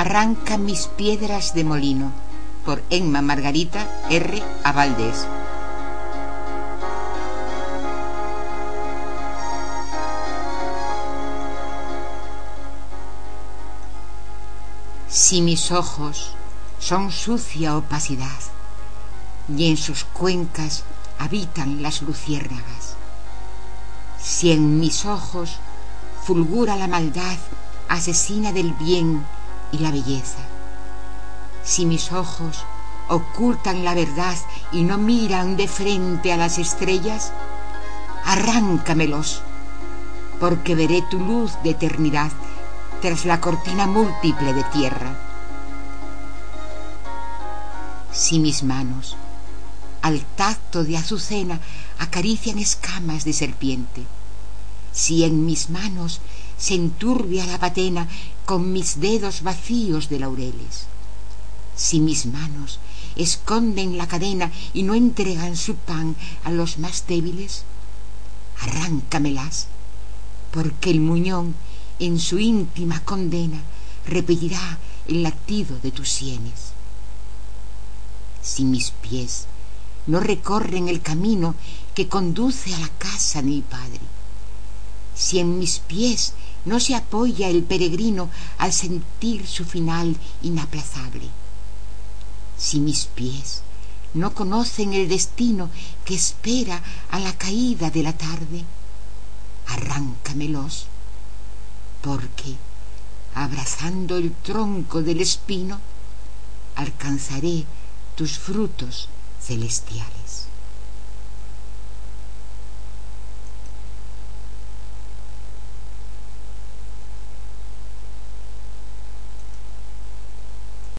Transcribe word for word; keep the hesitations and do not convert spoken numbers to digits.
Arranca mis piedras de molino, por Emma Margarita R. A. Valdés. Si mis ojos son sucia opacidad y en sus cuencas habitan las luciérnagas, si en mis ojos fulgura la maldad asesina del bien y la belleza, si mis ojos ocultan la verdad y no miran de frente a las estrellas, arráncamelos, porque veré tu luz de eternidad tras la cortina múltiple de tierra. Si mis manos, al tacto de azucena, acarician escamas de serpiente, si en mis manos se enturbia la patena con mis dedos vacíos de laureles, si mis manos esconden la cadena y no entregan su pan a los más débiles, arráncamelas, porque el muñón en su íntima condena repetirá el latido de tus sienes. Si mis pies no recorren el camino que conduce a la casa de mi padre, si en mis pies no se apoya el peregrino al sentir su final inaplazable, si mis pies no conocen el destino que espera a la caída de la tarde, arráncamelos, porque, abrazando el tronco del espino, alcanzaré tus frutos celestiales.